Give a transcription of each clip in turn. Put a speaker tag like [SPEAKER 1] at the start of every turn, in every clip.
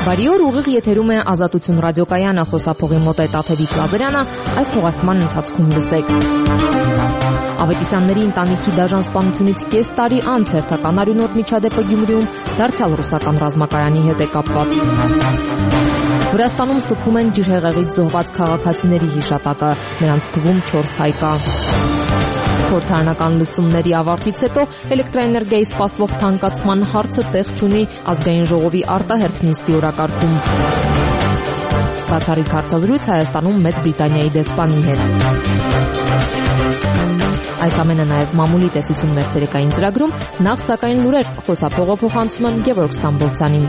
[SPEAKER 1] Բարի օր, ուղիղ եթերում է Ազատություն ռադիոկայանը, խոսափողի մոտ է Տաթևիկ Լավերյանը, այս թողարկման ընթացքում լսեք։ Ավետիսյանների ընտանիքի դաժան սպանությունից կես տարի անց հերթական արյունոտ միջադեպը Գյումրիում դարձյալ ռուսական ռազմակայանի հետ է կապված։ Վրաստանում ստուգում են ջրհեղեղից զոհված քաղաքացիների հիշատակը, նրանց թվում 4 հայ կա։ Խորհրդարանական լսումների ավարտից հետո էլեկտրաէներգիայի սպասվող թանկացման հարցը տեղ չունի ազգային ժողովի արտահերթ նիստի օրակարգում։ Բացառիկ հարցազրույց Հայաստանում Մեծ Բրիտանիայի դեսպանի հետ։ Այս ամենը նաև մամուլի տեսություն մեր ցերեկային ծրագրում, նախ սակայն լուրեր, խոսափողը փոխանցում եմ Գևորգ Ստամբոլցյանին։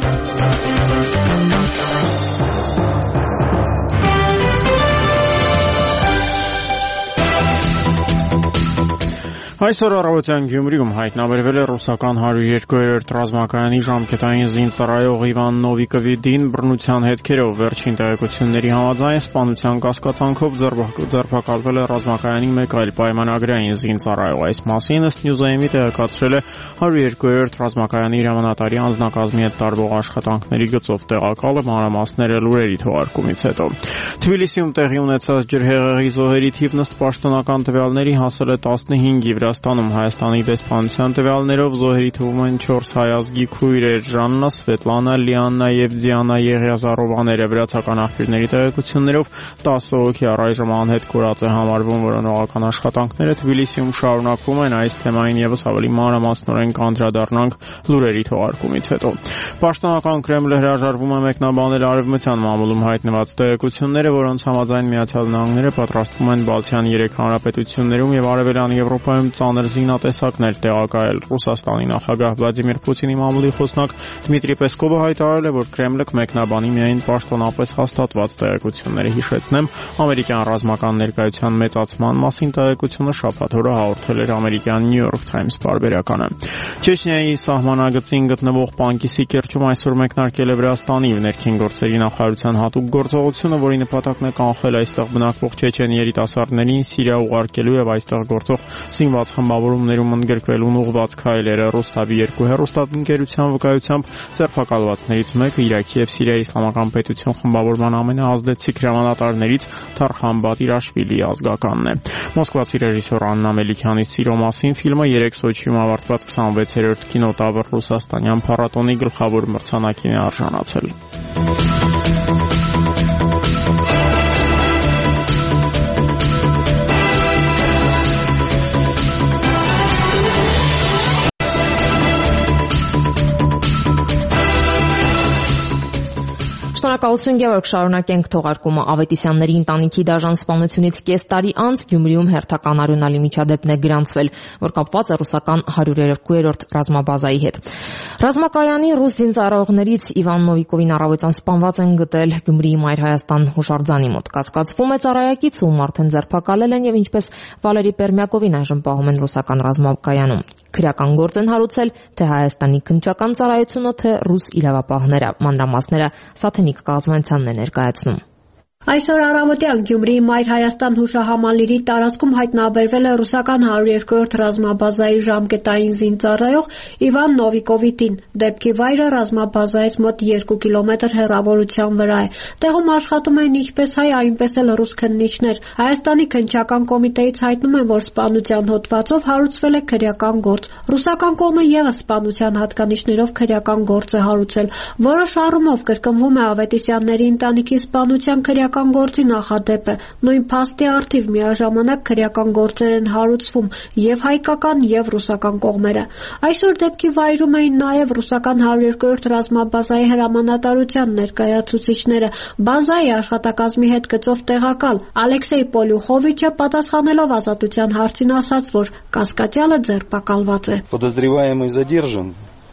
[SPEAKER 2] Այսօր առավոտյան Գյումրիում հայտնաբերվել է ռուսական 102-րդ ռազմակայանի ժամկետային զինծառայող Իվան Նովիկովի դին բռնության հետքերով վերջին տեղեկությունների համաձայն սպանության կասկածանքով ձերբակալվել է ռազմակայանի մեկ այլ պայմանագրային զինծառայող։ Այս մասին ըստ Նյուզայմի տեղեկացրել է 102-րդ ռազմակայանի հրամանատարի անձնակազմի հետ տարվող աշխատանքների գծով տեղակալը, մանրամասները լուրերի թողարկումից հետո։ Թբիլիսիում տեղի ունեցած ջրհեղեղի զոհերի թիվն ըստ պաշտոնական տվյալների հասել է 15-ի։ Վրաստանում Հայաստանի դեսպանության տվյալներով զոհերի թվում են 4 հայ ազգի քույրեր՝ Ժաննա, Սվետլանա, Լիաննա եւ Դիանա Եղիազարովաները։ Վրացական աղբյուրների տեղեկություններով 10 հոգի առայժմ անհետ կորած է համարվում, որոնողական աշխատանքները Թբիլիսիում շարունակվում են։ Այս թեմային եւս ավելի մանրամասնորեն կանդրադառնանք լուրերի թողարկումից հետո։ Պաշտոնական Կրեմլը հրաժարվում է մեկնաբանել Արևմտյան մամուլում հայտնված տեղեկությունները, որոնց համաձայն Միացյալ Նահանգները պատրաստվում են Բալթյան 3 հանրապետություններում եւ Արևելյան Եվրոպայում ծանր զինատեսակներ տեղակայել։ Ռուսաստանի նախագահ Վլադիմիր Պուտինի մամուլի խոսնակ Դմիտրի Պեսկովը հայտարարել է, որ Կրեմլը կմեկնաբանի միայն պաշտոնապես հաստատված տեղեկությունները։ Հիշեցնեմ, ամերիկյան ռազմական ներկայության մեծացման մասին տեղեկությունը շաբաթ օրը հաղորդել էր ամերիկյան New York Times պարբերականը։ Չեչնիայի սահմանագծին գտնվող Պանկիսի կիրճում այսօր մեկնարկել է Վրաստանի ներքին գործերի նախարարության հատուկ գործողությունը, որի նպատակն է կանխել այստեղ բնակվող չեչեն երիտասարդներին Սիրիա ուղարկելու եւ այստեղ գործող զինված խմբավորումներում ընդգրկվելուն ուղղված քայլերը։ Ռոստավի 2 հեռուստաընկերության վկայությամբ ձերբակալվածներից մեկը Իրաքի եւ Սիրիայի Իսլամական պետություն խմբավորման ամենաազդեցիկ հրամանատարներից Թարխան Բատիրաշվիլիի ազգականն է։ Մոսկվացի ռեժիսոր Աննա Մելիքյանի «Սիրո մասին» ֆիլմը 3 Սոչիում ավարտված 26-րդ կինոտավր ռուսաստանյան փառատոնի գլխավոր մրցանակին է արժանացել։
[SPEAKER 1] Շնորհակալություն Գևորգ, շարունակենք թողարկումը։ Ավետիսյանների ընտանիքի դաժան սպանությունից կես տարի անց Գյումրիում հերթական արյունալի միջադեպն է գրանցվել, որ կապված է ռուսական 102-րդ ռազմաբազայի հետ։ Ռազմակայանի ռուս զինծառայողներից Իվան Նովիկովին առավոտյան սպանված են գտել Գյումրիի Մայր Հայաստան հուշարձանի մոտ։ Կասկածվում է ծառայակիցը, ում արդեն ձերբակալել են եւ ինչպես Վալերի Պերմյակովին այժմ պահում են ռուսական ռազմակայանում։ Քրեական գործ են հարուցել թե Հայաստանի քննչական ծառայությունը, թե ռուս իրավապահները։ Մանրամասները Սաթենիկ Կազմանցյանն է ներկայացնում։
[SPEAKER 3] Այսօր առավոտյան Գյումրիի Մայր Հայաստան հուշահամալիրի տարածքում հայտնաբերվել է ռուսական 102-րդ ռազմաբազայի ժամկետային զինծառայող Իվան Նովիկովի տին։ Դեպքի վայրը ռազմաբազայից մոտ 2 կիլոմետր հեռավորության վրա է։ Տեղում աշխատում են ինչպես հայ, այնպես էլ ռուս քննիչներ։ Հայաստանի քննչական կոմիտեից հայտնում են, որ սպանության հոդվածով հարուցվել է քրեական գործ։ Ռուսական կողմը եւս սպանության հատկանիշներով քրեական գործ է հարուցել։ Որոշ առումով կրկնվում է Ավետիսյանների ընտանիքի սպանության քրեական գործի նախադեպը։ Նույն փաստի առթիվ միաժամանակ քրեական գործեր են հարուցվում եւ հայկական եւ ռուսական կողմերը։ Այսօր դեպքի վայրում էին նաեւ ռուսական 102-րդ ռազմաբազայի հրամանատարության ներկայացուցիչները։ Բազայի աշխատակազմի հետ գծով տեղակալ Ալեքսեյ Պոլյուխովիչը պատասխանելով Ազատության հարցին ասաց, որ կասկածյալը ձերբակալված է։
[SPEAKER 4] Подозреваемый задержан.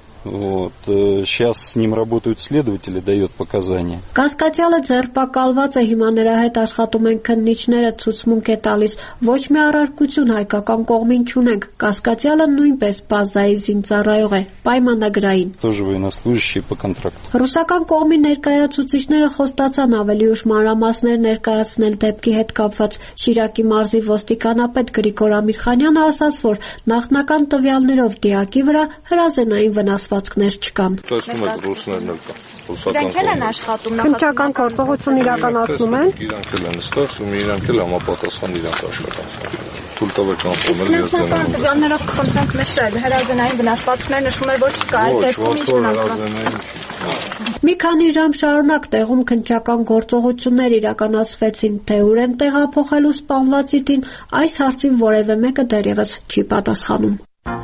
[SPEAKER 4] Сейчас с ним работают следователи, дает показания.
[SPEAKER 3] Կասկածյալը ձերբակալված է, հիմա նրա հետ աշխատում են քննիչները, ցուցմունք է տալիս։ Ոչ մի առարկություն հայկական կողմին չունենք։ Կասկածյալը նույնպես բազայի զինծառայող է, պայմանագրային։
[SPEAKER 4] Тоже военнослужащий по контракту.
[SPEAKER 3] Ռուսական կողմի ներկայացուցիչները խոստացան ավելի ուշ մանրամասներ ներկայացնել դեպքի հետ կապված։ Շիրակի մարզի ոստիկանապետ Գրիգոր Ամիրխանյանը ասաց, որ նախնական տվյալներով դիակի վրա հրազենային վնասվածք կառուցվածքներ չկան։
[SPEAKER 5] Տեսնում եք ռուսներն էլ կան։
[SPEAKER 3] Իրենք էլ են աշխատում, քննչական գործողություն իրականացնում են։
[SPEAKER 5] Իրանք էլ են ստեղծում, իրանք էլ համապատասխան իրանք աշխատանք։ Թույլ տվեք անցնել ես դեմ։
[SPEAKER 6] Տվյալներով կխնդրենք նշել, հրազենային վնասվածքներ նշում է, որ չկա, այդ դեպքում ինչ վնասվածք։
[SPEAKER 3] Մի քանի ժամ շարունակ տեղում քննչական գործողություններ իրականացվեցին, թե ուր են տեղափոխելու սպանվածի տին, այս հարցին որևէ մեկը դեռևս չի պատասխանում։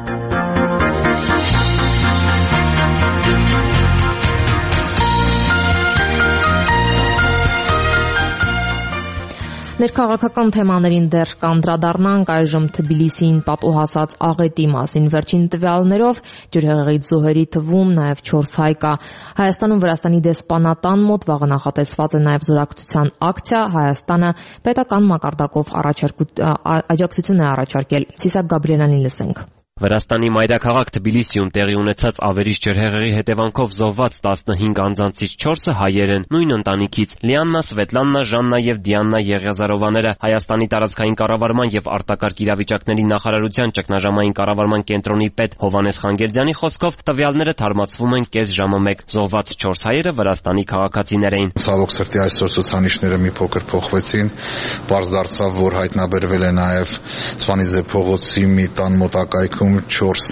[SPEAKER 1] Ներքաղաքական թեմաներին դեռ կանդրադառնանք այժմ Թբիլիսիին պատուհասած աղետի մասին։ Վերջին տվյալներով ջրհեղեղից զոհերի թվում նաև 4 հայ կա։ Հայաստանում Վրաստանի դեսպանատան մոտ վաղը նախատեսված է նաև զորակցության ակցիա։ Հայաստանը պետական մակարդակով աջակցություն է առաջարկել։ Սիսակ Գաբրիելյանին լսենք։
[SPEAKER 7] Վրաստանի մայրաքաղաք Թբիլիսիում տեղի ունեցած ավերիչ ջրհեղեղի հետևանքով զոհված 15 անձանցից 4-ը հայեր են, նույն ընտանիքից՝ Լիաննա, Սվետլաննա, Ժաննա եւ Դիաննա Եղիազարովաները։ Հայաստանի տարածքային կառավարման եւ արտակարգ իրավիճակների նախարարության ճգնաժամային կառավարման կենտրոնի պետ Հովհաննես Խանգերձյանի խոսքով տվյալները թարմացվում են կես ժամը մեկ։ Զոհված 4 հայերը Վրաստանի քաղաքացիներ էին։
[SPEAKER 8] Ցավոք սրտի այսօր ցուցանիշները մի փոքր փոխվեցին։ Պարզ դարձավ, որ հայտնաբերվել է նաեւ Սվանիձե փողոցի մի տան մոտակայքում 4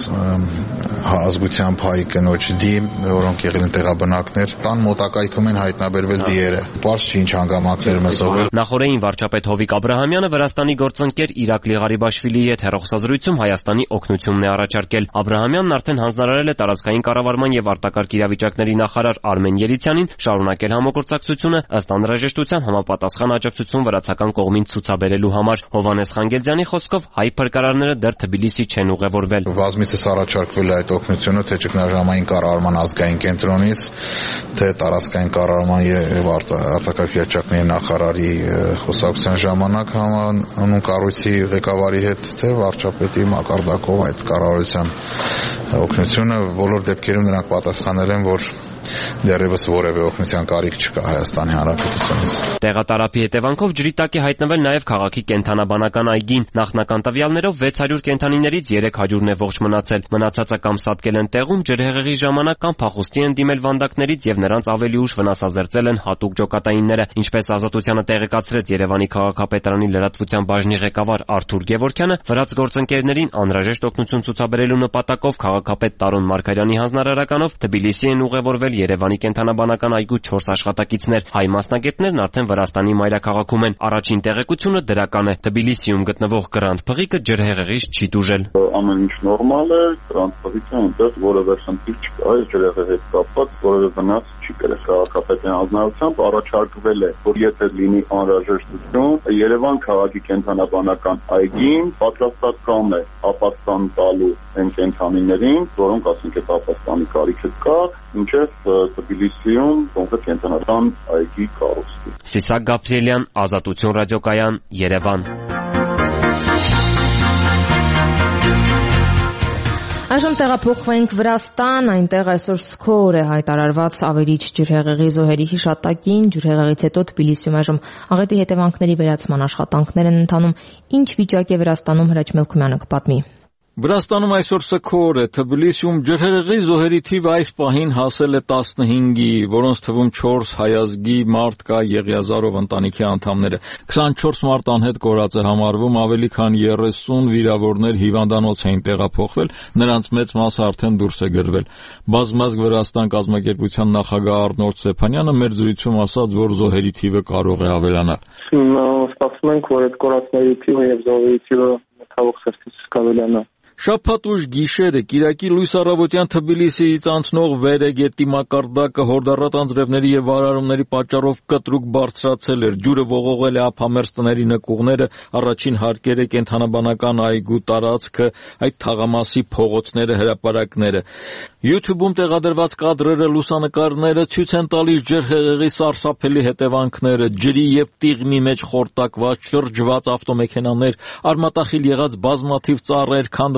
[SPEAKER 8] ազգությամբ հայ կնոջ դի, որոնք եղել են տեղաբնակներ, տան մոտակայքում են հայտնաբերվել դիերը։ Պարզ չի ինչ հանգամանքներ մզողել։
[SPEAKER 7] Նախորդին վարչապետ Հովիկ Աբրահամյանը Վրաստանի գործընկեր Իրակլի Ղարիբաշվիլիի հետ հեռախոսազրույցում Հայաստանի օգնությունն է առաջարկել։ Աբրահամյանն արդեն հանձնարարել է տարածքային կառավարման եւ արտակարգ իրավիճակների նախարար Արմեն Երիցյանին շարունակել համագործակցությունը ըստ անհրաժեշտության համապատասխան աջակցություն վրացական կողմին ցուցաբերելու համար։ Հովհաննես Խանգերձյանի խոսքով հայ փրկարարները դեռ Թբիլիսի չեն ուղևորվել։
[SPEAKER 8] Բազմիցս առաջարկվել է այդ օգնությունը թե ճգնաժամային կառավարման ազգային կենտրոնից, թե տարածքային կառավարման եւ արտակարգ իրավիճակների նախարարի խոսակցության ժամանակ հանուն կառույցի ղեկավարի հետ, թե վարչապետի մակարդակով այդ կառավարության օգնությունը։ Բոլոր դեպքերում նրանք պատասխանել են, որ դեռևս որևէ օգնության կարիք չկա Հայաստանի Հանրապետությունից։
[SPEAKER 7] Տեղատարափի հետևանքով ջրի տակ է հայտնվել նաև քաղաքի կենդանաբանական այգին։ Նախնական տվյալներով 600 կենդանիներից 300-ն է ողջ մնացել։ Մնացածը կամ սատկել են տեղում ջրհեղեղի ժամանակ, կամ փախուստի են դիմել վանդակներից եւ նրանց ավելի ուշ վնասազերծել են հատուկ ջոկատայինները։ Ինչպես Ազատությանը տեղեկացրեց Երևանի քաղաքապետարանի լրատվության բաժնի ղեկավար Արթուր Գևորգյանը, վրաց գործընկերներին անհրաժեշտ օգնություն ցուցաբերելու նպատակով քաղաքապետ Տարոն Մարգարյանի հանձնարարականով Թբիլիսի են ուղևորվել Երևանի կենդանաբանական այգու 4 աշխատակիցներ։ Հայ մասնագետներն արդեն Վրաստանի մայրաքաղաքում են։ Առաջին տեղեկությունը դրական է։ Թբիլիսիում գտնվող Գրանդ փղիկը ջրհեղեղից չի դուժել։
[SPEAKER 5] Ամեն ինչ նորմալ է, Գրանդ փղիկը այնտեղ որևէ խնդիր չկա, այս ջրհեղեղի հետ կապված որևէ վնաս չի կրել։ Քաղաքապետի հանձնարարությամբ առաջարկվել է, որ եթե լինի անհրաժեշտություն, Երևան քաղաքի կենդանաբանական այգին պատրաստական է ապաստան տալու այն կենդանիներին, որոնք ասենք այդ ապաստանի կարիքը կա, ինչեւ Թբիլիսիում կոնկրետ կենդանական այգի կառուցվի։
[SPEAKER 7] Սիսակ Գաբրիելյան, Ազատություն ռադիոկայան, Երևան։
[SPEAKER 1] Այժմ տեղափոխվենք Վրաստան, այնտեղ այսօր սկոր է հայտարարված ավերիչ ջրհեղեղի զոհերի հիշատակին։ Ջրհեղեղից հետո Թբիլիսիում այժմ աղետի հետևանքների վերացման աշխատանքներ են ընթանում։ Ինչ վիճակ է Վրաստանում, Հրաչ Մելքումյանը կպատմի։
[SPEAKER 9] Վրաստանում այսօր սկոր է։ Թբիլիսիում ջրհեղեղի զոհերի թիվը այս պահին հասել է 15-ի, որոնց թվում 4 հայազգի մարդ կա Եղիազարով ընտանիքի անդամները։ 24 մարդ անհետ կորած է համարվում, ավելի քան 30 վիրավորներ հիվանդանոց էին տեղափոխվել, նրանց մեծ մասը արդեն դուրս է գրվել։ Բազմազգ Վրաստան կազմակերպության նախագահ Արնոլդ Սեփանյանը մեր զրույցում ասաց, որ զոհերի թիվը կարող է ավելանալ։
[SPEAKER 10] Սպասում ենք, որ այդ կորածների թիվը եւ զոհերի թիվը թավոք սրտից կավելանա։
[SPEAKER 9] Շաբաթ ուշ գիշերը Կիրակի լույս առավոտյան Թբիլիսիից անցնող Վերեգետի մակարդակը հորդառատ անձրևների եւ վարարումների պատճառով կտրուկ բարձրացել էր։ Ջուրը ողողել է ափամերձ տների նկուղները, առաջին հարկերը, կենդանաբանական այգու տարածքը, այդ թաղամասի փողոցները, հրապարակները։ YouTube-ում տեղադրված կադրերը, լուսանկարները ցույց են տալիս ջրհեղեղի սարսափելի հետևանքները, ջրի եւ տիղմի մեջ խորտակված, շրջված ավտոմեքենաներ, արմատախիլ եղած բազմաթիվ ծառեր, քանդված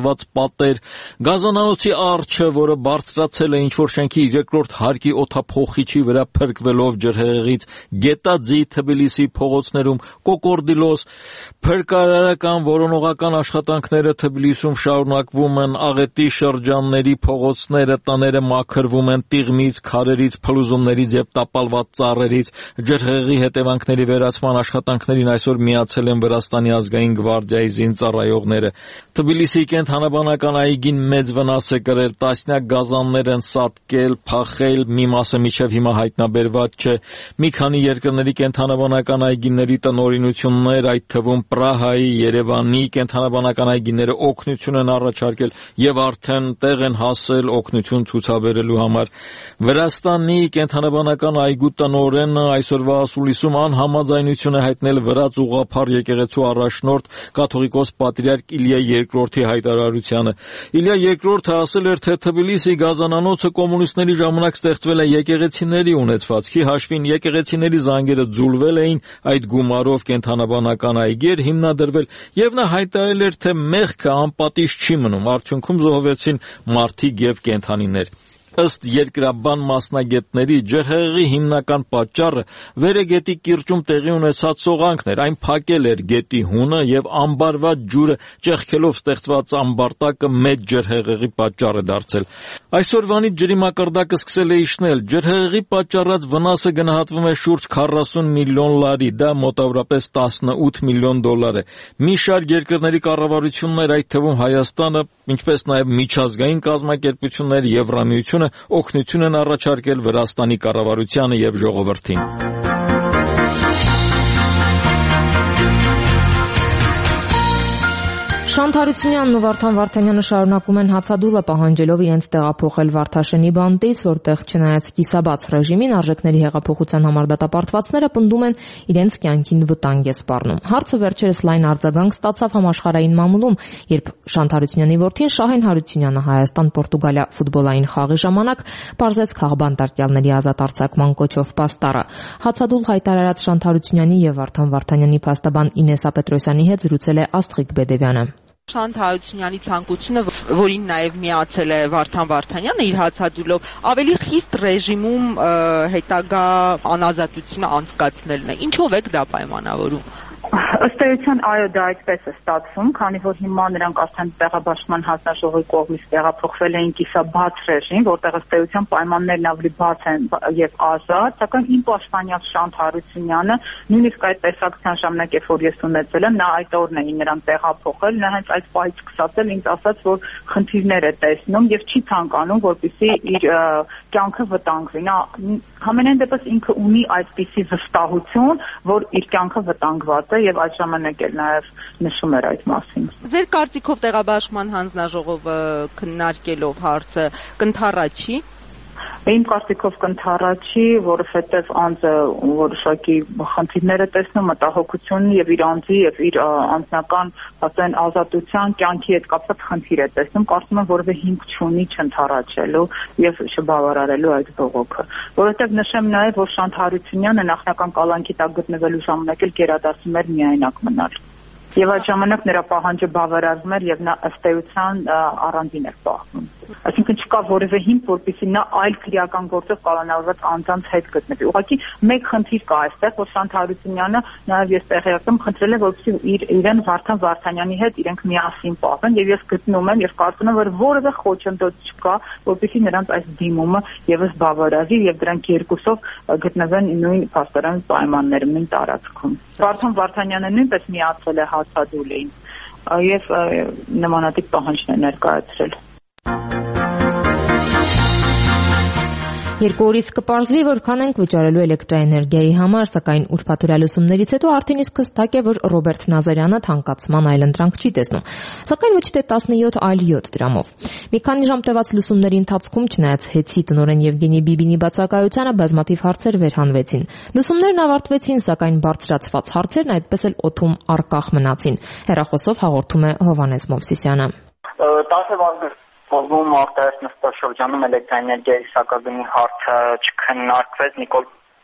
[SPEAKER 9] կառավարված պատեր, գազանանոցի արջը, որը բարձրացել է ինչ-որ շենքի երկրորդ հարկի օդափոխիչի վրա փրկվելով ջրհեղեղից, Գետաձի, Թբիլիսի փողոցներում, Կոկորդիլոս, փրկարարական որոնողական աշխատանքները Թբիլիսում շարունակվում են, Աղետի շրջանների փողոցները, տները մաքրվում են տիղմից, քարերից, փլուզումներից եւ տապալված ծառերից, ջրհեղեղի հետևանքների վերացման աշխատանքներին այսօր միացել են Վրաստանի ազգային գվարդիայի զինծառայողները։ Թբիլիսի կենթանաբանական այգին մեծ վնաս է կրել, տասնյակ գազաններ են սատկել, փախել, մի մասը մինչև հիմա հայտնաբերված չէ։ Մի քանի երկրների կենթանաբանական այգիների տնօրինություններ, այդ թվում Պրահայի, Երևանի կենթանաբանական այգիները օգնություն են առաջարկել եւ արդեն տեղ են հասել օգնություն ցուցաբերելու համար։ Վրաստանի կենթանաբանական այգու տնօրենը այսօրվա ասուլիսում անհամաձայնություն է հայտնել վրաց ուղղափառ եկեղեցու առաջնորդ կաթողիկոս պատրիարք Իլիա II հայտարարությանը։ Իլիա II-ը ասել էր, թե Թբիլիսի գազանանոցը կոմունիստների ժամանակ ստեղծվել է եկեղեցիների ունեցվածքի հաշվին, եկեղեցիների զանգերը ձուլվել էին, այդ գումարով կենթանաբանական այգի էր հիմնադրվել եւ նա հայտարարել էր, թե մեղքը անպատիժ չի մնում, արդյունքում զոհվեցին մարդիկ եւ կենդանիներ։ Ըստ երկրաբան մասնագետների ջրհեղեղի հիմնական պատճառը Վերեգետի կիրճում տեղի ունեցած սողանքն էր, այն փակել էր գետի հունը եւ ամբարված ջուրը ճեղքելով ստեղծված ամբարտակը մեծ ջրհեղեղի պատճառ է դարձել։ Այսօրվանից ջրի մակարդակը սկսել է իջնել, ջրհեղեղի պատճառած վնասը գնահատվում է շուրջ 40 միլիոն լարի, դա մոտավորապես 18 միլիոն դոլար է։ Մի շարք երկրների կառավարություններ, այդ թվում Հայաստանը, ինչպես նաեւ միջազգային կազմակերպություններ, Եվրամիությունը օգնություն են առաջարկել Վրաստանի կառավարությանը եւ ժողովրդին։
[SPEAKER 1] Շանթ Հարությունյանն ու Վարդան Վարդանյանը շարունակում են հացադուլը պահանջելով իրենց տեղափոխել Վարդաշենի բանտից, որտեղ չնայած կիսաբաց ռեժիմին արժեքների հեղափոխության համար դատապարտվածները պնդում են իրենց կյանքին վտանգ է սպառնում։ Հարցը վերջերս լայն արձագանք ստացավ համաշխարհային մամուլում, երբ Շանթ Հարությունյանի որդին Շահեն Հարությունյանը Հայաստան-Պորտուգալիա ֆուտբոլային խաղի ժամանակ պարզեց քաղբանտարկյալների ազատ արձակման կոչով պաստառը։ Հացադուլ հայտարարած Շանթ Հարությունյանի եւ Վարդան Վարդանյանի փաստաբան Ինեսա Պետրոսյանի հետ զրուցել է Աստղիկ Բեդևյանը։
[SPEAKER 11] Շանթ Հարությունյանի ցանկությունը, որին նաև միացել է Վարդան Վարդանյանը իր հացադուլով, ավելի խիստ ռեժիմում հետագա անազատությունը անցկացնելն է։ Ինչով եք դա պայմանավորում։
[SPEAKER 12] Ըստ էության, այո, դա այդպես է ստացվում, քանի որ հիմա նրանք արդեն տեղաբաշխման հանձնաժողովի կողմից տեղափոխվել էին կիսաբաց ռեժիմ, որտեղ ըստ էության պայմաններն ավելի բաց են եւ ազատ, սակայն իմ պաշտպանյալ Շանթ Հարությունյանը նույնիսկ այդ տեսակցության ժամանակ, երբ որ ես ունեցել եմ, նա այդ օրն է նրան տեղափոխել, նա հենց այդ պահից սկսած էլ ինձ ասաց, որ խնդիրներ է տեսնում եւ չի ցանկանում, որպեսզի իր կյանքը վտանգվի։ Նա համենայն դեպս ինքը ունի այդպիսի վստահություն, որ իր կյանքը վտանգված է եւ այդ ժամանակ էլ նաեւ նշում էր այդ մասին։
[SPEAKER 11] Ձեր կարծիքով տեղաբաշխման հանձնաժողովը քննարկելով հարցը կընդառա չի։
[SPEAKER 12] Իմ կարծիքով կընդառաջի, որովհետև անձը որոշակի խնդիրներ է տեսնում, մտահոգություն եւ իր անձի եւ իր անձնական ասեն ազատության կյանքի հետ կապված խնդիր է տեսնում, կարծում եմ որևէ հիմք չունի չընդառաջելու եւ չբավարարելու այդ բողոքը, որովհետև նշեմ նաեւ, որ Շանթ Հարությունյանը նախնական կալանքի տակ գտնվելու ժամանակ էլ գերադասում էր միայնակ մնալ։ Եվ այդ ժամանակ նրա պահանջը բավարարվում էր եւ նա ըստ էության առանձին էր պահվում։ Այսինքն չկա որևէ հիմք, որպեսզի նա այլ քրեական գործով կանոնավորված անձանց հետ գտնվի։ Ուղղակի մեկ խնդիր կա այստեղ, որ Շանթ Հարությունյանը նաեւ ես տեղյակ եմ խնդրել է, որպեսզի իրեն Վարդան Վարդանյանի հետ իրենք միասին պահեն եւ ես գտնում եմ եւ կարծում եմ, որ որևէ խոչընդոտ չկա, որպեսզի նրանց այս դիմումը եւս բավարարի եւ դրանք երկուսով գտնվեն նույն փաստարան պայմաններում, նույն տարածքում։ Վարդան Վարդանյանը նույնպես միացել է հացադուլին եւ նմանատիպ պահանջներ ներկայացրել։
[SPEAKER 1] Երկու օրից կպարզվի, որքան ենք վճարելու էլեկտրաէներգիայի համար, սակայն ուրբաթօրյա լսումներից հետո արդեն իսկ հստակ է, որ Ռոբերտ Նազարյանը թանկացման այլընտրանք չի տեսնում, սակայն ոչ թե 17, այլ 7 դրամով։ Մի քանի ժամ տևած լսումների ընթացքում, չնայած ՀԵՑ-ի տնօրեն Եվգենի Բիբինի բացակայությանը, բազմաթիվ հարցեր վերհանվեցին։ Լսումներն ավարտվեցին, սակայն բարձրացված հարցերն այդպես էլ օդում առկախ մնացին։ Հեռախոսով հաղորդում է Հովհաննես Մովսիսյանը։
[SPEAKER 13] Ողջույն արտահայտ նստաշրջանում էլեկտրաէներգիայի սակագնի հարցը չքննարկվեց Նիկոլ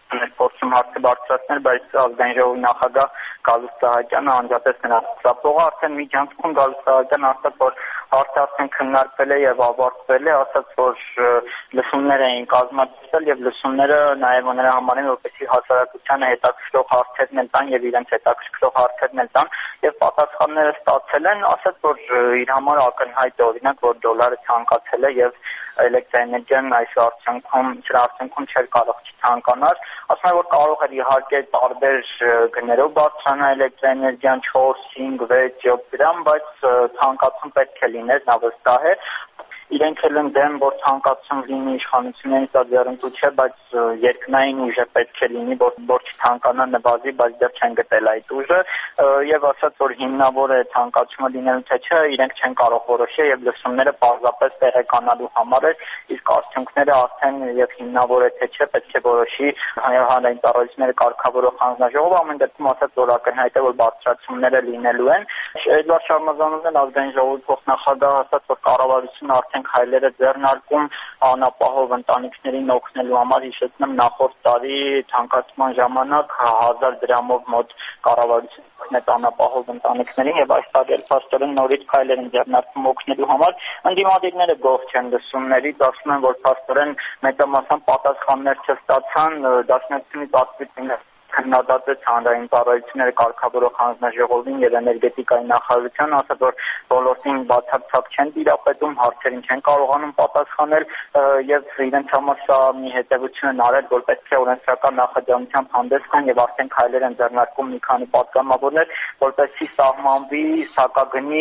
[SPEAKER 13] փորձում հարցը բարձրացնել, բայց ազգային ժողովի նախագահ Գալուստ Սահակյանը անջատեց նրա ծափողը, արդեն միջանցքում Գալուստ Սահակյանը ասաց, որ հարցը արդեն քննարկվել է եւ ավարտվել է, ասաց, որ լսումներ էին կազմակերպել եւ լսումները նաեւ նրա համար են, որպեսզի հասարակությանը հետաքրքրող հարցերն են տան եւ իրենց հետաքրքրող հարցերն են տան եւ պատասխանները ստացել են, ասաց, որ իր համար ակնհայտ է, օրինակ, որ դոլարը ցանկացել է եւ էլեկտրաէներգիան այս արդյունքում չէր կարող չցանկանալ, ասում է, որ կարող էր իհարկե տարբեր գներով բարձրանալ էլեկտրաէներգիան 4, 5, 6, 7 դրամ, բայց ցանկացում պետք է լիներ, նա վստահ է։ Իրենք էլ են դեմ, որ ցանկացում լինի իշխանությունների ձեռնտու չէ, բայց երկնային ուժը պետք է լինի, որ չցանկանա նվազի, բայց դեռ չեն գտել այդ ուժը եւ ասաց, որ հիմնավոր է ցանկացումը լինելու թե չէ, իրենք չեն կարող որոշել եւ լսումները պարզապես տեղեկանալու համար է, իսկ արդյունքները արդեն եւ հիմնավոր է թե չէ, պետք է որոշի հանրային ծառայությունները կարգավորող հանձնաժողովը, ամեն դեպքում ասաց, որ ակնհայտ է, որ բարձրացումները լինելու են։ Էդվարդ Շարմազանովն ազգային ժողովի փոխնախագահ ասաց, որ կառավարությունը արդեն հայլերը ձեռնարկում անապահով ընտանիքներին օգնելու համար, հիշեցնեմ, նախորդ տարի ցանկացման ժամանակ 1000 դրամով մոտ կառավարությունը օգնեց անապահով ընտանիքներին եւ այս տարի փաստորեն նորից հայլեր են ձեռնարկում օգնելու համար։ Ընդդիմադիրները գոհ չեն լսումներից, ասում են, որ փաստորեն մեծամասամբ պատասխաններ չստացան, դաշնակցությունից ակտիվներ քննադատեց հանրային ծառայությունները կարգավորող հանձնաժողովին եւ էներգետիկայի նախարարության, ասաց, որ ոլորտին բացարձակ չեն տիրապետում, հարցերին չեն կարողանում պատասխանել եւ իրենց համար սա մի հետեւություն են արել, որ պետք է օրենսդրական նախաձեռնությամբ հանդես գան եւ արդեն քայլեր են ձեռնարկում մի քանի պատգամավորներ, որպեսզի սահմանվի սակագնի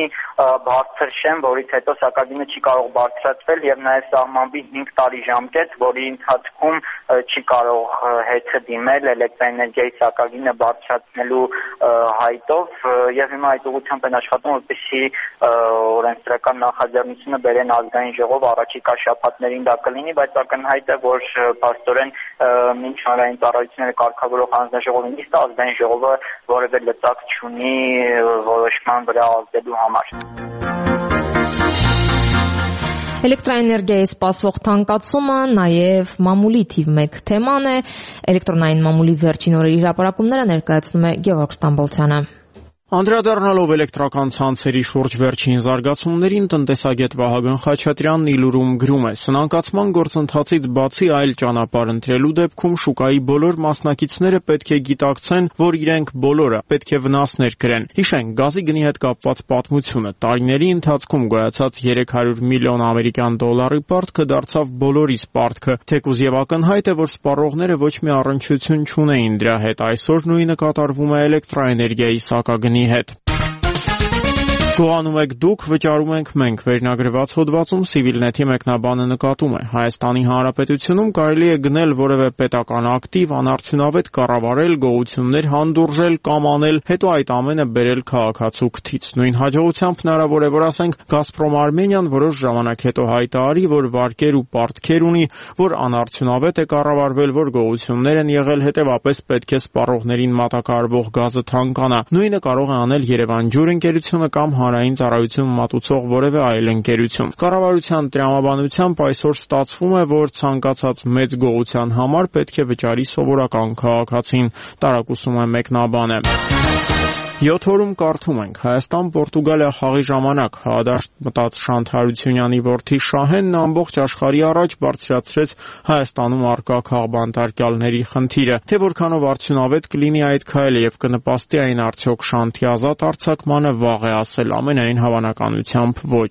[SPEAKER 13] բարձր շեմ, որից հետո սակագինը չի կարող բարձրացվել եւ նաեւ սահմանվի 5 տարի ժամկետ, որի ընթացքում չի կարող հետը դիմել էլեկտրաէներգիայի սակագինը բարձրացնելու հայտով եւ հիմա այդ ուղղությամբ են աշխատում, որպեսզի օրենսդրական նախաձեռնությունը բերեն ազգային ժողով, առաջիկա շաբաթներին դա կլինի, բայց ակնհայտ է, որ փաստորեն մինչ հանրային ծառայությունները կարգավորող հանձնաժողովին իսկ ազգային ժողովը որևէ լծակ չունի որոշման վրա ազդելու համար։
[SPEAKER 1] Էլեկտրաէներգիայի սպասվող թանկացումը նաև մամուլի թիվ 1 թեման է։ Էլեկտրոնային մամուլի վերջին օրերի հրապարակումները ներկայացնում է Գևորգ Ստամբոլցյանը։
[SPEAKER 2] Անդրադառնալով էլեկտրական ցանցերի շուրջ վերջին զարգացումներին, տնտեսագետ Վահագն Խաչատրյանն իլուրում գրում է. «Սնանկացման գործընթացից բացի այլ ճանապարհ ընտրելու դեպքում շուկայի բոլոր մասնակիցները պետք է գիտակցեն, որ իրենք բոլորը պետք է վնասներ կրեն։ Հիշենք, գազի գնի հետ կապված պատմությունը։ Տարիների ընթացքում գոյացած 300 միլիոն ամերիկյան դոլարի պարտքը դարձավ բոլորիս պարտքը, թեկուզ եւ ակնհայտ է, որ սպառողները ոչ մի առնչություն չունեին դրա հետ։ Այսօր նույնը կատարվում է էլեկտրաէներգիայի սակագնի հետ։ Գողանում եք դուք, վճարում ենք մենք» վերնագրված հոդվածում Civilnet-ի մեկնաբանը նկատում է. Հայաստանի Հանրապետությունում կարելի է գնել որևէ պետական ակտիվ, անարդյունավետ կառավարել, գողություններ հանդուրժել կամ անել, հետո այդ ամենը բերել քաղաքացու քթից։ Նույն հաջողությամբ հնարավոր է, որ ասենք Գազպրոմ Արմենիան որոշ ժամանակ հետո հայտարարի, որ վարկեր ու պարտքեր ունի, որ անարդյունավետ է կառավարվել, որ գողություններ են եղել, հետևապես պետք է սպառողներին մատակարարվող գազը թանկանա։ Նույնը կարող է անել Երևան ջուր ընկերությունը կամ հանրային ծառայություն մատուցող որևէ այլ ընկերություն։ Կառավարության տրամաբանությամբ այսօր ստացվում է, որ ցանկացած մեծ գողության համար պետք է վճարի սովորական քաղաքացին, տարակուսում է մեկնաբանը։ 7 օրում կարդում ենք. Հայաստան-Պորտուգալիա խաղի ժամանակ հադաշտ մտած Շանթ Հարությունյանի որդի Շահենն ամբողջ աշխարհի առաջ բարձրացրեց Հայաստանում առկա քաղբանտարկյալների խնդիրը, թե որքանով արդյունավետ կլինի այդ քայլը եւ կնպաստի այն արդյոք Շանթի ազատ արձակմանը, վաղ է ասել, ամենայն հավանականությամբ ոչ։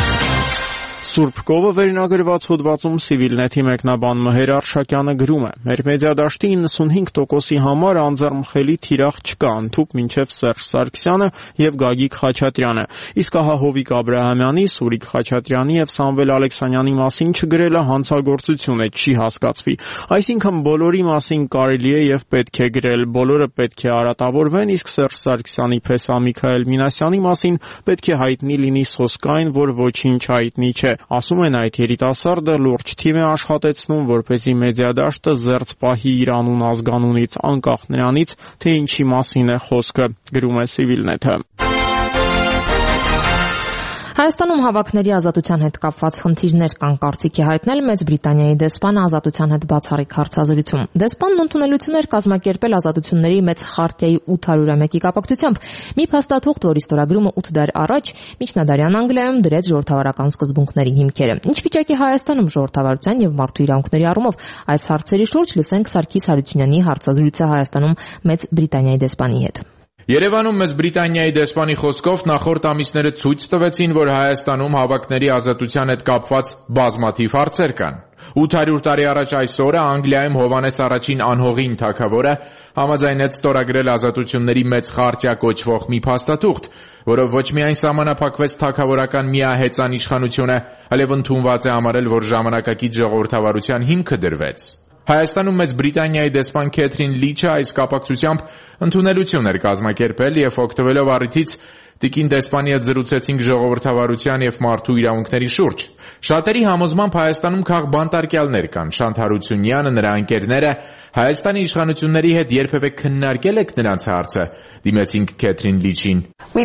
[SPEAKER 2] Սուրբ Կովը վերնագրված հոդվածում Civilnet-ի մեկնաբան Մհեր Արշակյանը գրում է. Մեր մեդիադաշտի 95%-ի համար անձեռնմխելի թիրախ չկա, ընդհուպ մինչև Սերժ Սարգսյանը եւ Գագիկ Խաչատրյանը։ Իսկ ահա Հովիկ Աբրահամյանի, Սուրիկ Խաչատրյանի եւ Սամվել Ալեքսանյանի մասին չգրելը հանցագործություն է, չի հասկացվի։ Այսինքն բոլորի մասին կարելի է եւ պետք է գրել, բոլորը պետք է արատավորվեն, իսկ Սերժ Սարգսյանի փեսա Միքայել Մինասյանի մասին պետք է հայտնի լինի սոսկայն, որ ոչինչ հայտնի չէ։ Ասում են այդ երիտասարդը լուրջ թիմ է աշխատեցնում, որպեսզի մեդիադաշտը զերծ պահի իր անուն ազգանունից, անկախ նրանից, թե ինչի մասին է խոսքը, գրում է Civilnet-ը։
[SPEAKER 1] Հայաստանում հավաքների ազատության հետ կապված խնդիրներ կան կարծիքի հայտնել Մեծ Բրիտանիայի դեսպանը ազատության հետ բացառիկ հարցազրույցում։ Դեսպանն ընդունելություններ կազմակերպել ազատությունների մեծ խարտիայի 801-ի կապակցությամբ մի փաստաթուղթ, որի ստորագրումը 8 դար առաջ միջնադարյան Անգլիայում դրեց ժողովրդավարական սկզբունքների հիմքերը։ Ինչ վիճակի Հայաստանում ժողովրդավարության եւ մարդու իրավունքների առումով այս հարցերի շուրջ լսենք Սարգիս Հարությունյանի հարցազրույցը Հայաստանում Մեծ Բրիտանիայի դեսպանի հետ։
[SPEAKER 14] Երևանում Մեծ Բրիտանիայի դեսպանի խոսքով նախորդ ամիսները ցույց տվեցին, որ Հայաստանում հավաքների ազատության հետ կապված բազմաթիվ հարցեր կան։ 800 տարի առաջ այս օրը Անգլիայում Հովհաննես առաջին անհողին թագավորը համաձայնեց ստորագրել ազատությունների մեծ խարտիա կոչվող մի փաստաթուղթ, որով ոչ միայն սահմանափակվեց թագավորական միահեծան իշխանությունը, այլև ընդունված է համարել, որ ժամանակակից ժողովրդավարության հիմքը դրվեց։ Հայաստանում Մեծ Բրիտանիայի դեսպան Քեթրին Լիչը այս կապակցությամբ ընդունելություն էր կազմակերպել եւ օգտվելով առիթից տիկին դեսպանի հետ զրուցեցինք ժողովրդավարության եւ մարդու իրավունքների շուրջ։ Շատերի համոզմամբ Հայաստանում քաղ բանտարկյալներ կան։ Շանթ Հարությունյանը, նրա ընկերները Հայաստանի իշխանությունների հետ երբևէ քննարկել եք նրանց հարցը։ Դիմեցինք Քեթրին Լիչին։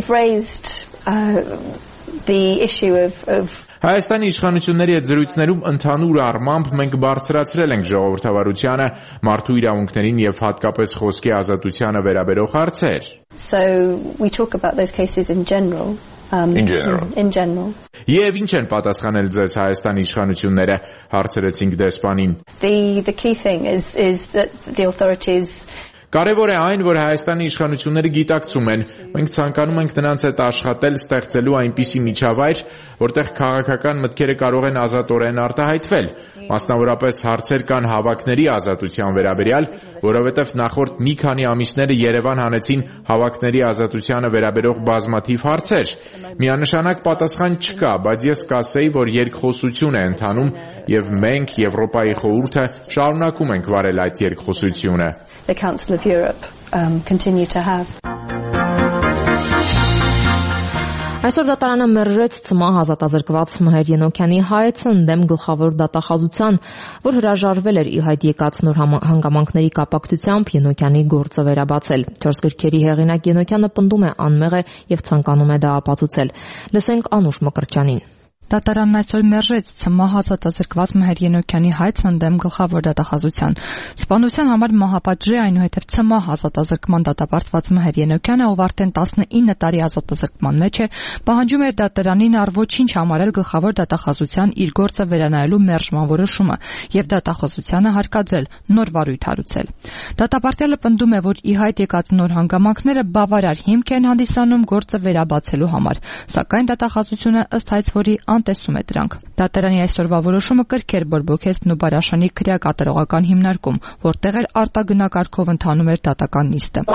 [SPEAKER 14] Հայաստանի իշխանությունների հետ զրույցներում ընդհանուր առմամբ մենք բարձրացրել ենք ժողովրդավարությանը, մարդու իրավունքներին եւ հատկապես խոսքի ազատությանը վերաբերող հարցեր։ In general. Եվ ինչ են պատասխանել ձեզ Հայաստանի իշխանությունները, հարցրեցինք դեսպանին։
[SPEAKER 15] The key thing is that the authorities
[SPEAKER 14] Կարևոր է այն, որ Հայաստանի իշխանությունները գիտակցում են, մենք ցանկանում ենք նրանց հետ աշխատել, ստեղծելու այնպիսի միջավայր, որտեղ քաղաքական մտքերը կարող են ազատորեն արտահայտվել, մասնավորապես հարցեր կան հավաքների ազատության վերաբերյալ, որովհետև նախորդ մի քանի ամիսները Երևան հանեցին հավաքների ազատությանը վերաբերող բազմաթիվ հարցեր։ Միանշանակ պատասխան չկա, բայց ես կասեի, որ երկխոսություն է ընթանում եւ մենք Եվրոպայի խորհուրդը շարունակում ենք վարել այդ երկխոսությունը։
[SPEAKER 15] The Council of Europe continue to have.
[SPEAKER 1] Այսօր դատարանը մերժեց ՑՄԱ ազատազրկված Մհեր Ենոքյանի հայցը ընդդեմ գլխավոր դատախազության, որ հրաժարվել էր ի հայտ եկած նոր հանգամանքների կապակցությամբ Ենոքյանի գործը վերաբացել։ 4 գրքերի հեղինակ Ենոքյանը պնդում է անմեղ է եւ ցանկանում է դա ապացուցել։ Լսենք Անուշ Մկրտչյանին։
[SPEAKER 16] Դատարանն այսօր մերժեց ՑՄԱ ազատազրկված Մհեր Ենոքյանի հայցն ընդդեմ գլխավոր դատախազության։ Սպանության համար մահապատժի այնուհետև ՑՄԱ ազատազրկման դատապարտված Մհեր Ենոքյանը, ով արդեն 19 տարի ազատազրկման մեջ է, պահանջում էր դատարանին առ ոչինչ համարել գլխավոր դատախազության իր գործը վերանայելու մերժման որոշումը եւ դատախազությանը հարկադրել նոր վարույթ հարուցել։ Դատապարտյալը պնդում է, որ ի հայտ եկած նոր հանգամանքները բավարար հիմք են հանդիսանում գործը վերաբացելու համար, սակայն դատախազությունը ըստ հայցվորի անտեսում է դրանք։ Դատարանի այսօրվա որոշումը կրկեր բորբոքեց Նուբարաշանի քրեակատարողական հիմնարկում, որտեղ էր արտագնակարգով ընթանում էր դատական նիստը։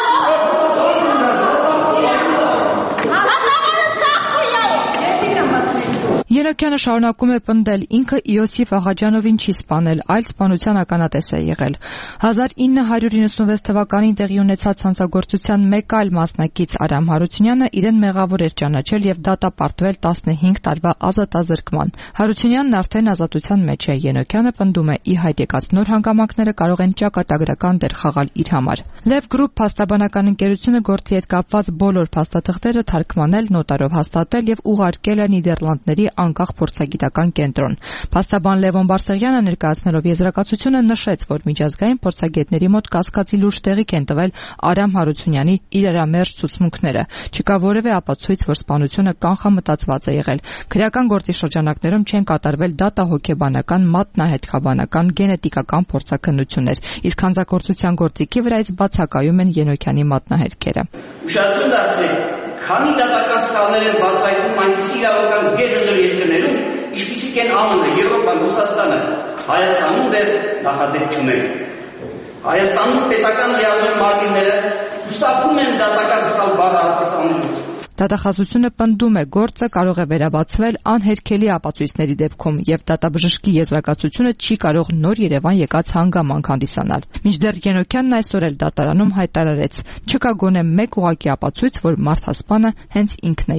[SPEAKER 16] Ենոքյանը շարունակում է պնդել, ինքը Իոսիֆ Աղաջանովին չի սպանել, այլ սպանության ականատես է եղել։ 1996 թվականին տեղի ունեցած հանցագործության մեկ այլ մասնակից Արամ Հարությունյանը իրեն մեղավոր էր ճանաչել եւ դատապարտվել 15 տարվա ազատազրկման։ Հարությունյանն արդեն ազատության մեջ է։ Ենոքյանը պնդում է, ի հայտ եկած նոր հանգամանքները կարող են ճակատագրական դեր խաղալ իր համար։ Lev Group փաստաբանական ընկերությունը գործի հետ կապված բոլոր փաստաթղթերը թարգմանել, նոտարով հաստատել եւ ուղարկել է Նիդերլանդների անկախ փորձագիտական կենտրոն։ Փաստաբան Լևոն Բարսեղյանը ներկայացնելով եզրակացությունը նշեց, որ միջազգային փորձագետների մոտ կասկածի լուրջ տեղիք են տվել Արամ Հարությունյանի իրարամերժ ցուցմունքները։ Չկա որևէ ապացույց, որ սպանությունը կանխամտածված է եղել։ Քրեական գործի շրջանակներում չեն կատարվել դատահոգեբանական, մատնահետքաբանական, գենետիկական փորձաքննություններ, իսկ հանցագործության գործիքի վրայից բացակայում են Ենոքյանի մատնահետքերը։
[SPEAKER 17] Ուշադրություն դարձրեք, քանի դատական սխալներ են բացահայտում այնպիսի իրավական գերհզոր երկրներում, ինչպիսիք են ԱՄՆ-ը, Եվրոպան, Ռուսաստանը, Հայաստանում դեռ նախադեպ չունեն։ Հայաստանում պետական լիազոր մարմինները հուսափում են դատական սխալ բառահարցանելուց։
[SPEAKER 16] Դատախազությունը պնդում է, գործը կարող է վերաբացվել անհերքելի ապացույցների դեպքում եւ դատաբժշկի եզրակացությունը չի կարող նոր Երևան եկած հանգամանք հանդիսանալ։ Մինչդեռ Ենոքյանն այսօր էլ դատարանում հայտարարեց, չկա գոնե մեկ ուղղակի ապացույց, որ մարդասպանը հենց ինքն է եղել։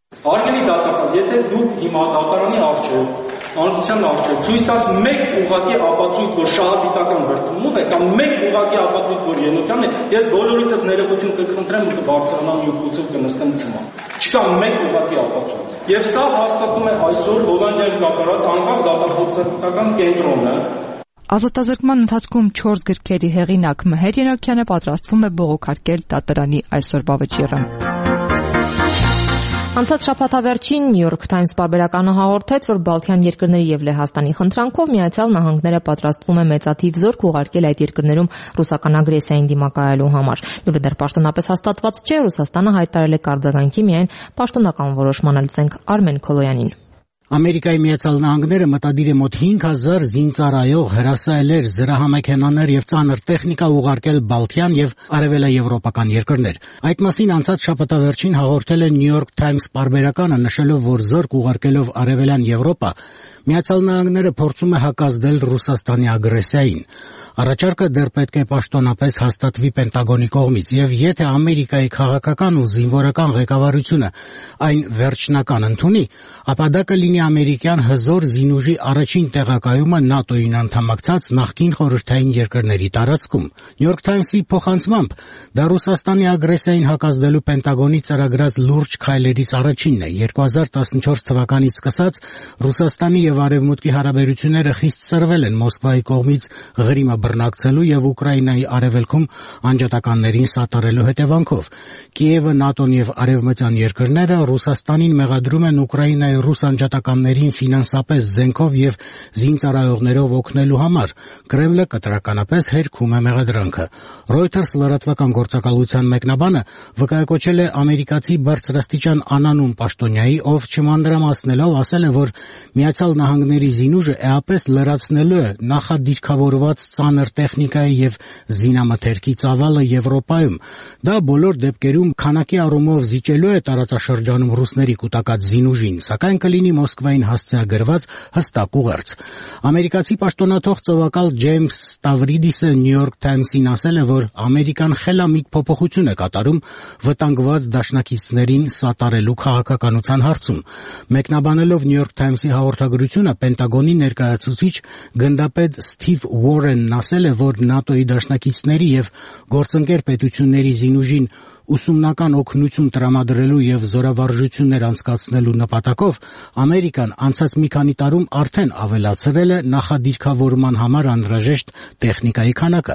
[SPEAKER 18] Արգելի դատախազ, եթե դուք հիմա դատարանի առջև, անձնության առջև ցույց տաս մեկ ուղղակի ապացույց, որ շահադիտական վրդումով է, կամ մեկ ուղղակի ապացույց, որ ենության է, ես բոլորիցս ներողություն կխնդրեմ ու կբարձրանամ իմ փուծով կնստեմ ցմա։ Չկա մեկ ուղղակի ապացույց։ Եվ սա հաստատում է այսօր Հոլանդիայում կատարած անկախ դատախազական կենտրոնը։
[SPEAKER 16] Ազատազրկման ընթացքում 4 գրքերի հեղինակ Մհեր Ենոքյանը պատրաստվում է բողոքարկել դատարանի այսօրվա վճիռը։
[SPEAKER 1] Անցած շաբաթավերջին New York Times պարբերականը հաղորդեց, որ Բալթյան երկրների եւ Լեհաստանի խնդրանքով Միացյալ Նահանգները պատրաստվում է մեծաթիվ զորք ուղարկել այդ երկրներում ռուսական ագրեսիային դիմակայելու համար։ Դուրը դեռ պաշտոնապես հաստատված չէ, Ռուսաստանը հայտարարել է կարձագանքի միայն պաշտոնական որոշման լցենք Արմեն Քոլոյանին։
[SPEAKER 19] Ամերիկայի Միացյալ Նահանգները մտադիր է մոտ 5000 զինծառայող, հրասայելեր, զրահամեքենաներ եւ ծանր տեխնիկա ուղարկել Բալթյան եւ արևելաեվրոպական երկրներ։ Այդ մասին անցած շաբաթավերջին հաղորդել է New York Times պարբերականը, նշելով, որ զորք ուղարկելով արևելյան Եվրոպա, Միացյալ Նահանգները փորձում է հակազդել Ռուսաստանի ագրեսիային։ Առաջարկը դեռ պետք է պաշտոնապես հաստատվի Պենտագոնի կողմից, եւ եթե Ամերիկայի քաղաքական ու զինվորական ղեկավարությունը այն վերջնական ընդունի, ապա դա կլինի ամերիկյան հզոր զինուժի առաջին տեղակայումը ՆԱՏՕ-ին անդամակցած նախկին խորհրդային երկրների տարածքում։ New York Times-ի փոխանցմամբ դա Ռուսաստանի ագրեսիային հակազդելու Պենտագոնի ծրագրած լուրջ քայլերից առաջինն է։ 2014 թվականից սկսած Ռուսաստանի եւ Արևմուտքի հարաբերությունները խիստ սրվել են Մոսկվայի կողմից Ղրիմը բռնակցելու եւ Ուկրաինայի արևելքում անջատականներին սատարելու հետևանքով։ Կիևը, ՆԱՏՕ-ն եւ արևմտյան երկրները Ռուսաստանին մեղադրում են Ուկրաինայի ռուս անջատականներին ֆինանսապես զենքով եւ զինծառայողներով օգնելու համար։ Կրեմլը կտրականապես հերքում է մեղադրանքը։ Reuters լրատվական գործակալության մեկնաբանը վկայակոչել է ամերիկացի բարձրաստիճան անանուն պաշտոնյայի, ով չմանրամասնելով ասել է, որ Միացյալ Նահանգների զինուժը էապես լրացնելու է նախադիրքավորված ծանր տեխնիկայի եւ զինամթերքի ծավալը Եվրոպայում։ Դա բոլոր դեպքերում քանակի առումով զիջելու է տարածաշրջանում ռուսների կուտակած զինուժին, սակայն կլինի Մոսկվային հասցեագրված հստակ ուղերձ։ Ամերիկացի պաշտոնաթող ծովակալ Ջեյմս Ստավրիդիսը New York Times-ին ասել է, որ Ամերիկան խելամիտ փոփոխություն է կատարում վտանգված դաշնակիցներին սատարելու քաղաքականության հարցում։ Մեկնաբանելով New York Times-ի հաղորդագրությունը, Պենտագոնի ներկայացուցիչ գնդապետ Սթիվ Ուորենն ասել է, որ ՆԱՏՕ-ի դաշնակիցների եւ գործընկեր պետությունների զինուժին ուսումնական օգնություն տրամադրելու եւ զորավարժություններ անցկացնելու նպատակով Ամերիկան անցած մի քանի տարում արդեն ավելացրել է նախադիրքավորման համար անհրաժեշտ տեխնիկայի քանակը։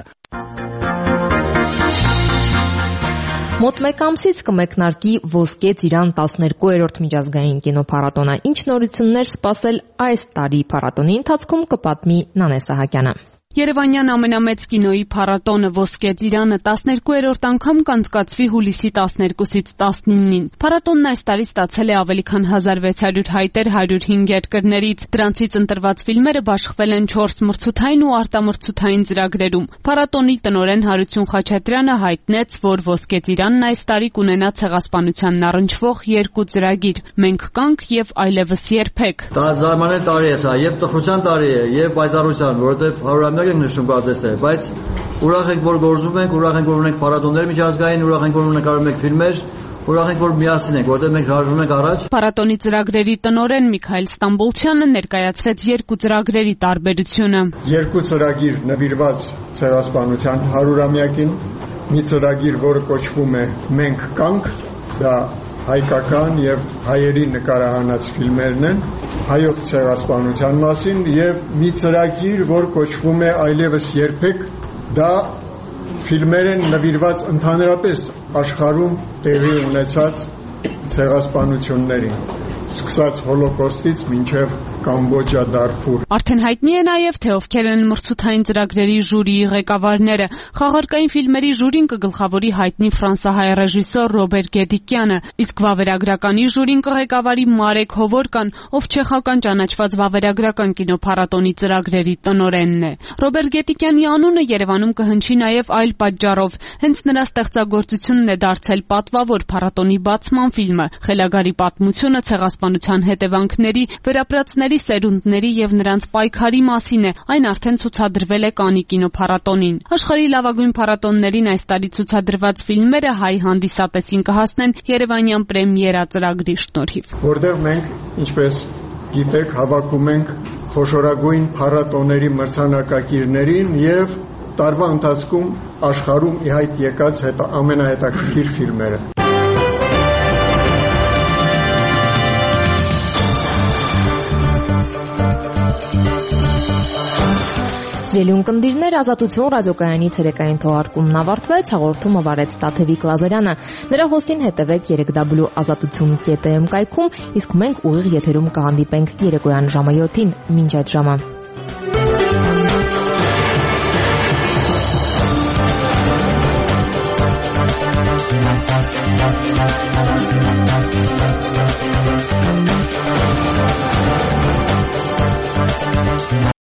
[SPEAKER 1] Մոտ մեկ ամսից կմեկնարկի Ոսկե ծիրան 12-րդ միջազգային կինոփառատոնը։ Ինչ նորություններ սպասել այս տարի փառատոնի ընթացքում կպատմի Նանե Սահակյանը։
[SPEAKER 20] Երևանյան ամենամեծ կինոյի փառատոնը Ոսկե ծիրանը 12-րդ անգամ կանցկացվի հուլիսի 12-ից 19-ին։ Փառատոնն այս տարի ստացել է ավելի քան 1600 հայտեր 105 երկրներից։ Դրանցից ընտրված ֆիլմերը բաշխվել են 4 մրցութային ու արտամրցութային ծրագրերում։ Փառատոնի տնօրեն Հարություն Խաչատրյանը հայտնեց, որ Ոսկե ծիրանն այս տարի կունենա ցեղասպանությանն առնչվող 2 ծրագիր՝ «Մենք կանք» եւ «Այլևս երբեք»։
[SPEAKER 21] Դա զարմանալի տարի է սա, եւ տխրության տարի է, եւ պայծառության, որովհետեւ 100 եմ նշում կարծես, բայց ուրախ ենք, որ գործում ենք, ուրախ ենք, որ ունենք փառատոներ միջազգային, ուրախ ենք, որ նկարում ենք ֆիլմեր, ուրախ ենք, որ միասին ենք, որտեղ մենք հրաժարվում ենք առաջ։
[SPEAKER 20] Փառատոնի ծրագրերի տնօրեն Միքայել Ստամբոլչյանը ներկայացրեց 2 ծրագրերի տարբերությունը։
[SPEAKER 22] 2 ծրագիր նվիրված ցեղասպանության 100-ամյակին, մի ծրագիր, որը կոչվում է «Մենք կանք», դա հայկական եւ հայերի նկարահանած ֆիլմերն են հայոց ցեղասպանության մասին, եւ մի ծրագիր, որ կոչվում է «Այլևս երբեք», դա ֆիլմեր են նվիրված ընդհանրապես աշխարհում տեղի ունեցած ցեղասպանություններին, սկսած հոլոկոստից մինչև Կամբոջա, Դարֆուր։
[SPEAKER 20] Արդեն հայտնի է նաև, թե ովքեր են մրցութային ծրագրերի ժյուրիի ղեկավարները։ Խաղարկային ֆիլմերի ժյուրին կգլխավորի հայտնի ֆրանսահայ ռեժիսոր Ռոբեր Գետիկյանը, իսկ վավերագրականի ժյուրին կղեկավարի Մարեկ Հովորկան, ով չեխական ճանաչված վավերագրական կինոփառատոնի ծրագրերի տնօրենն է։ Ռոբեր Գետիկյանի անունը Երևանում կհնչի նաև այլ պատճառով։ Հենց նրա ստեղծագործությունն է դարձել պատվավոր փառատոնի բացման ֆիլմը՝ Խելագարի պատմությունը ցեղասպանության հետևանքների, վերապրածների Հայրենիքների սերունդների եւ նրանց պայքարի մասին է, այն արդեն ցուցադրվել է Կաննի կինոփառատոնին։ Աշխարհի լավագույն փառատոններին այս տարի ցուցադրված ֆիլմերը հայ հանդիսատեսին կհասնեն Երևանյան պրեմիերա ծրագրի շնորհիվ։
[SPEAKER 22] Որտեղ մենք, ինչպես գիտեք, հավաքում ենք խոշորագույն փառատոների մրցանակակիրներին եւ տարվա ընթացքում աշխարհում ի հայտ եկած ամենահետաքրքիր ֆիլմերը։
[SPEAKER 1] Սիրելի ունկնդիրներ, Ազատություն ռադիոկայանի ցերեկային թողարկումն ավարտվեց, հաղորդումը վարեց Տաթևիկ Լազարյանը։ Նրա հոսին հետևեք 3w.azatutun.am կայքում, իսկ մենք ուղիղ եթերում կհանդիպենք երեկոյան ժամը 7-ին։ Մինչ այդ ժամը։